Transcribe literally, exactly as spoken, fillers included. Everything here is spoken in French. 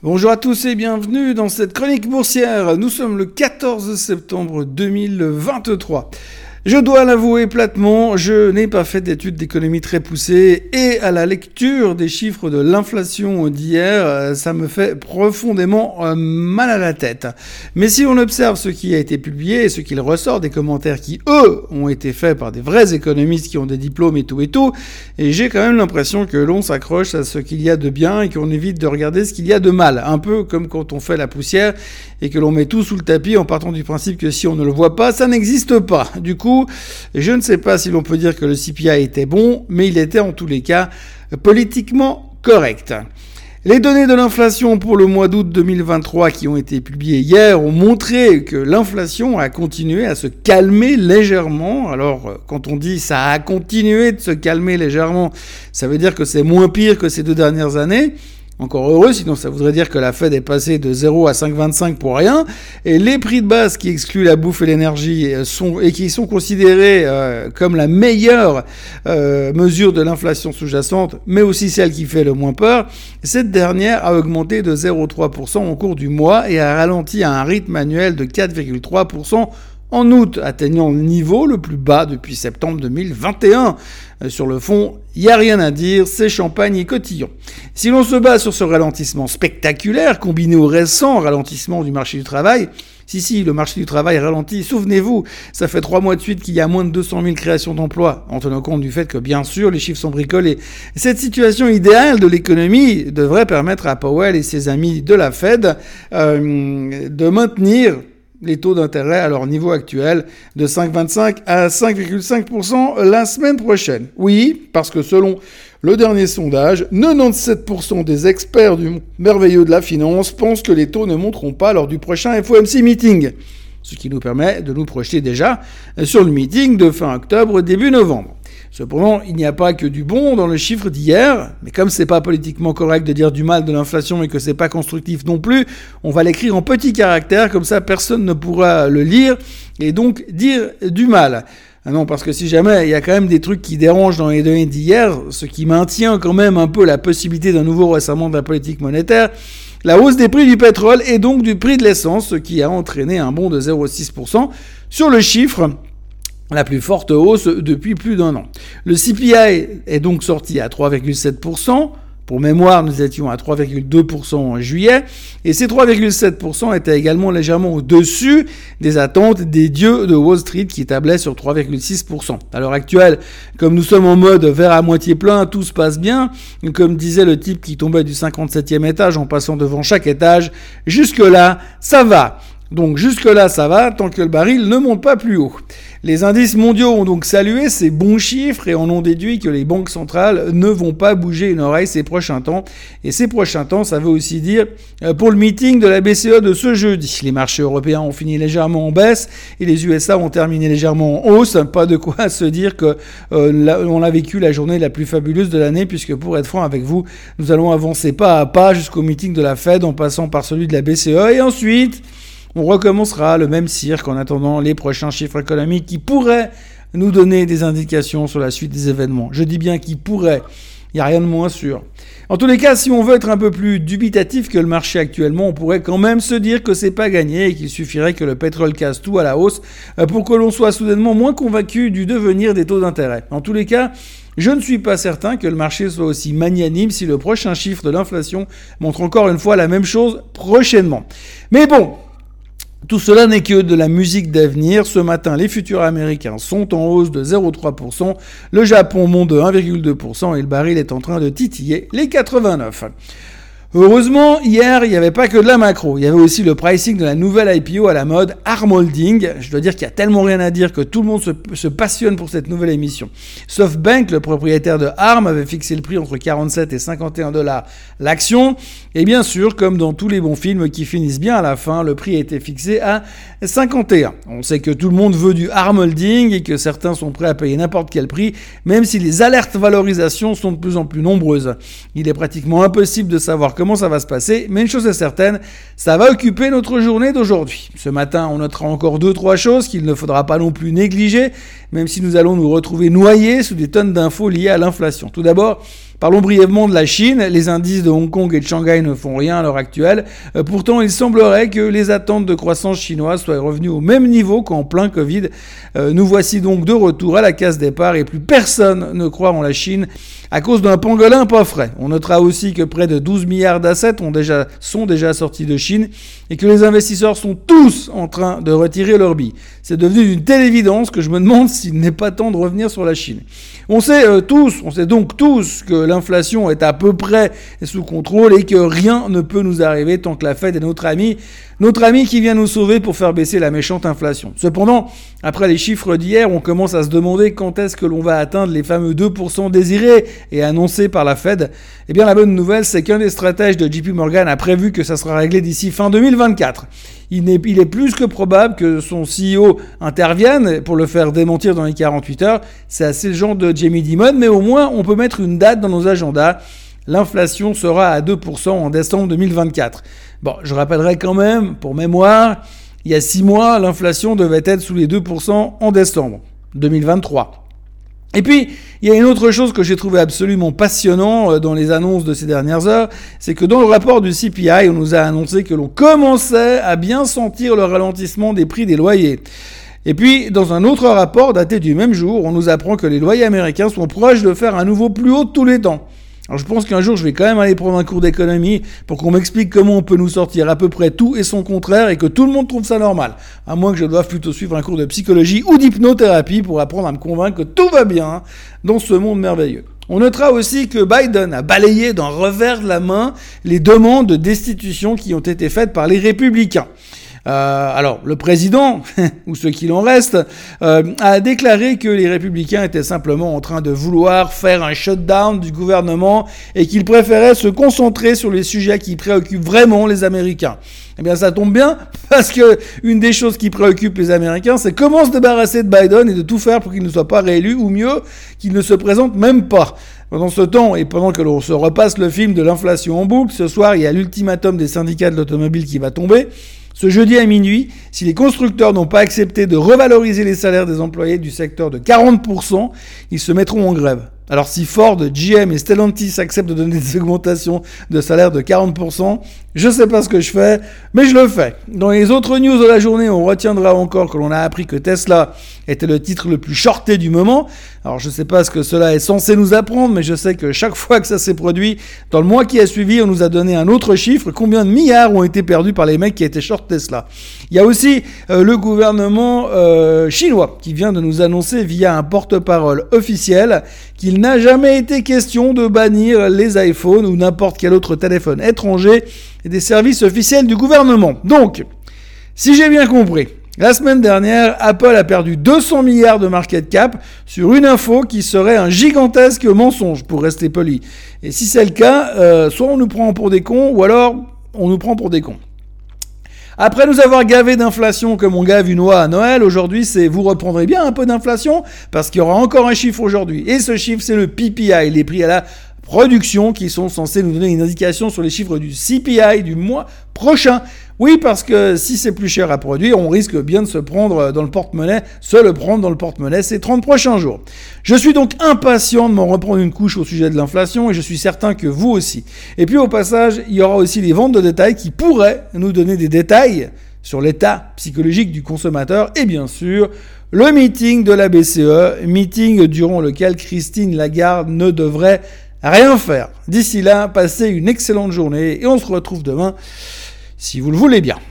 Bonjour à tous et bienvenue dans cette chronique boursière. Nous sommes le quatorze septembre deux mille vingt-trois. Je dois l'avouer platement, je n'ai pas fait d'études d'économie très poussées et à la lecture des chiffres de l'inflation d'hier, ça me fait profondément mal à la tête. Mais si on observe ce qui a été publié et ce qu'il ressort des commentaires qui, eux, ont été faits par des vrais économistes qui ont des diplômes et tout et tout, et j'ai quand même l'impression que l'on s'accroche à ce qu'il y a de bien et qu'on évite de regarder ce qu'il y a de mal. Un peu comme quand on fait la poussière et que l'on met tout sous le tapis en partant du principe que si on ne le voit pas, ça n'existe pas. Du coup, je ne sais pas si l'on peut dire que le C P I était bon, mais il était en tous les cas politiquement correct. Les données de l'inflation pour le mois d'août deux mille vingt-trois qui ont été publiées hier ont montré que l'inflation a continué à se calmer légèrement. Alors, quand on dit ça a continué de se calmer légèrement, ça veut dire que c'est moins pire que ces deux dernières années. Encore heureux, sinon ça voudrait dire que la Fed est passée de zéro à cinq virgule vingt-cinq pour rien. Et les prix de base qui excluent la bouffe et l'énergie sont, et qui sont considérés euh, comme la meilleure euh, mesure de l'inflation sous-jacente, mais aussi celle qui fait le moins peur, cette dernière a augmenté de zéro virgule trois pour cent au cours du mois et a ralenti à un rythme annuel de quatre virgule trois pour cent en août, atteignant le niveau le plus bas depuis septembre deux mille vingt et un. Euh, sur le fond, il n'y a rien à dire, c'est champagne et cotillon. Si l'on se base sur ce ralentissement spectaculaire, combiné au récent ralentissement du marché du travail, si, si, le marché du travail ralentit, souvenez-vous, ça fait trois mois de suite qu'il y a moins de deux cent mille créations d'emplois, en tenant compte du fait que, bien sûr, les chiffres sont bricolés. Cette situation idéale de l'économie devrait permettre à Powell et ses amis de la Fed euh, de maintenir les taux d'intérêt à leur niveau actuel de cinq virgule vingt-cinq à cinq virgule cinq pour cent la semaine prochaine. Oui, parce que selon le dernier sondage, quatre-vingt-dix-sept pour cent des experts du merveilleux de la finance pensent que les taux ne monteront pas lors du prochain F O M C meeting. Ce qui nous permet de nous projeter déjà sur le meeting de fin octobre, début novembre. Cependant, il n'y a pas que du bon dans le chiffre d'hier, mais comme c'est pas politiquement correct de dire du mal de l'inflation et que c'est pas constructif non plus, on va l'écrire en petits caractères, comme ça personne ne pourra le lire et donc dire du mal. Ah non, parce que si jamais il y a quand même des trucs qui dérangent dans les données d'hier, ce qui maintient quand même un peu la possibilité d'un nouveau resserrement de la politique monétaire, la hausse des prix du pétrole et donc du prix de l'essence, ce qui a entraîné un bond de zéro virgule six pour cent sur le chiffre, la plus forte hausse depuis plus d'un an. Le C P I est donc sorti à trois virgule sept pour cent. Pour mémoire, nous étions à trois virgule deux pour cent en juillet. Et ces trois virgule sept pour cent étaient également légèrement au-dessus des attentes des dieux de Wall Street qui tablaient sur trois virgule six pour cent. À l'heure actuelle, comme nous sommes en mode verre à moitié plein, tout se passe bien. Comme disait le type qui tombait du cinquante-septième étage en passant devant chaque étage, jusque-là, ça va. Donc jusque-là, ça va, tant que le baril ne monte pas plus haut. Les indices mondiaux ont donc salué ces bons chiffres et en ont déduit que les banques centrales ne vont pas bouger une oreille ces prochains temps. Et ces prochains temps, ça veut aussi dire pour le meeting de la B C E de ce jeudi. Les marchés européens ont fini légèrement en baisse et les U S A ont terminé légèrement en hausse. Pas de quoi se dire que euh, on a vécu la journée la plus fabuleuse de l'année, puisque pour être franc avec vous, nous allons avancer pas à pas jusqu'au meeting de la Fed en passant par celui de la B C E et ensuite on recommencera le même cirque en attendant les prochains chiffres économiques qui pourraient nous donner des indications sur la suite des événements. Je dis bien qui pourraient, il n'y a rien de moins sûr. En tous les cas, si on veut être un peu plus dubitatif que le marché actuellement, on pourrait quand même se dire que c'est pas gagné et qu'il suffirait que le pétrole casse tout à la hausse pour que l'on soit soudainement moins convaincu du devenir des taux d'intérêt. En tous les cas, je ne suis pas certain que le marché soit aussi magnanime si le prochain chiffre de l'inflation montre encore une fois la même chose prochainement. Mais bon, tout cela n'est que de la musique d'avenir. Ce matin, les futurs américains sont en hausse de zéro virgule trois pour cent. Le Japon monte de un virgule deux pour cent et le baril est en train de titiller les quatre-vingt-neuf. Heureusement, hier, il n'y avait pas que de la macro. Il y avait aussi le pricing de la nouvelle I P O à la mode, Arm Holding. Je dois dire qu'il y a tellement rien à dire que tout le monde se, se passionne pour cette nouvelle émission. SoftBank, le propriétaire de Arm, avait fixé le prix entre quarante-sept et cinquante et un dollars l'action. Et bien sûr, comme dans tous les bons films qui finissent bien à la fin, le prix a été fixé à cinquante et un. On sait que tout le monde veut du Arm Holding et que certains sont prêts à payer n'importe quel prix, même si les alertes valorisation sont de plus en plus nombreuses. Il est pratiquement impossible de savoir comment ça va se passer, mais une chose est certaine, ça va occuper notre journée d'aujourd'hui. Ce matin, on notera encore deux, trois choses qu'il ne faudra pas non plus négliger, même si nous allons nous retrouver noyés sous des tonnes d'infos liées à l'inflation. Tout d'abord, Parlons brièvement de la Chine. Les indices de Hong Kong et de Shanghai ne font rien à l'heure actuelle. Euh, pourtant, il semblerait que les attentes de croissance chinoise soient revenues au même niveau qu'en plein Covid. Euh, nous voici donc de retour à la case départ et plus personne ne croit en la Chine à cause d'un pangolin pas frais. On notera aussi que près de douze milliards d'assets ont déjà, sont déjà sortis de Chine et que les investisseurs sont tous en train de retirer leurs billes. C'est devenu d'une telle évidence que je me demande s'il n'est pas temps de revenir sur la Chine. On sait euh, tous, on sait donc tous que l'inflation est à peu près sous contrôle et que rien ne peut nous arriver tant que la Fed est notre ami, notre ami qui vient nous sauver pour faire baisser la méchante inflation. Cependant, après les chiffres d'hier, on commence à se demander quand est-ce que l'on va atteindre les fameux deux pour cent désirés et annoncés par la Fed. Eh bien, la bonne nouvelle, c'est qu'un des stratèges de J P Morgan a prévu que ça sera réglé d'ici fin deux mille vingt-quatre. Il est, il est plus que probable que son C E O intervienne pour le faire démentir dans les quarante-huit heures. C'est assez le genre de Jamie Dimon, mais au moins, on peut mettre une date dans nos agendas. L'inflation sera à deux pour cent en décembre deux mille vingt-quatre. Bon, je rappellerai quand même, pour mémoire, il y a six mois, l'inflation devait être sous les deux pour cent en décembre deux mille vingt-trois. Et puis, il y a une autre chose que j'ai trouvé absolument passionnant dans les annonces de ces dernières heures, c'est que dans le rapport du C P I, on nous a annoncé que l'on commençait à bien sentir le ralentissement des prix des loyers. Et puis, dans un autre rapport daté du même jour, on nous apprend que les loyers américains sont proches de faire un nouveau plus haut de tous les temps. Alors je pense qu'un jour, je vais quand même aller prendre un cours d'économie pour qu'on m'explique comment on peut nous sortir à peu près tout et son contraire et que tout le monde trouve ça normal. À moins que je doive plutôt suivre un cours de psychologie ou d'hypnothérapie pour apprendre à me convaincre que tout va bien dans ce monde merveilleux. On notera aussi que Biden a balayé d'un revers de la main les demandes de destitution qui ont été faites par les républicains. Euh, alors, le président, ou ceux qu'il en reste, euh, a déclaré que les républicains étaient simplement en train de vouloir faire un shutdown du gouvernement et qu'ils préféraient se concentrer sur les sujets qui préoccupent vraiment les Américains. Eh bien, ça tombe bien, parce que une des choses qui préoccupe les Américains, c'est comment se débarrasser de Biden et de tout faire pour qu'il ne soit pas réélu, ou mieux, qu'il ne se présente même pas. Pendant ce temps, et pendant que l'on se repasse le film de l'inflation en boucle, ce soir, il y a l'ultimatum des syndicats de l'automobile qui va tomber. Ce jeudi à minuit, si les constructeurs n'ont pas accepté de revaloriser les salaires des employés du secteur de quarante pour cent, ils se mettront en grève. Alors si Ford, G M et Stellantis acceptent de donner des augmentations de salaire de quarante pour cent, je sais pas ce que je fais, mais je le fais. Dans les autres news de la journée, on retiendra encore que l'on a appris que Tesla était le titre le plus shorté du moment. Alors je sais pas ce que cela est censé nous apprendre, mais je sais que chaque fois que ça s'est produit, dans le mois qui a suivi, on nous a donné un autre chiffre, combien de milliards ont été perdus par les mecs qui étaient short Tesla. Il y a aussi euh, le gouvernement euh, chinois qui vient de nous annoncer via un porte-parole officiel qu'il n'a jamais été question de bannir les iPhones ou n'importe quel autre téléphone étranger des services officiels du gouvernement. Donc, si j'ai bien compris, la semaine dernière, Apple a perdu deux cents milliards de market cap sur une info qui serait un gigantesque mensonge, pour rester poli. Et si c'est le cas, euh, soit on nous prend pour des cons, ou alors on nous prend pour des cons. Après nous avoir gavé d'inflation comme on gave une oie à Noël, aujourd'hui c'est vous reprendrez bien un peu d'inflation parce qu'il y aura encore un chiffre aujourd'hui. Et ce chiffre c'est le P P I, les prix à la production qui sont censés nous donner une indication sur les chiffres du C P I du mois prochain. Oui, parce que si c'est plus cher à produire, on risque bien de se prendre dans le porte-monnaie, se le prendre dans le porte-monnaie ces trente prochains jours. Je suis donc impatient de m'en reprendre une couche au sujet de l'inflation et je suis certain que vous aussi. Et puis au passage, il y aura aussi les ventes de détail qui pourraient nous donner des détails sur l'état psychologique du consommateur et bien sûr le meeting de la B C E, meeting durant lequel Christine Lagarde ne devrait rien faire. D'ici là, passez une excellente journée et on se retrouve demain si vous le voulez bien.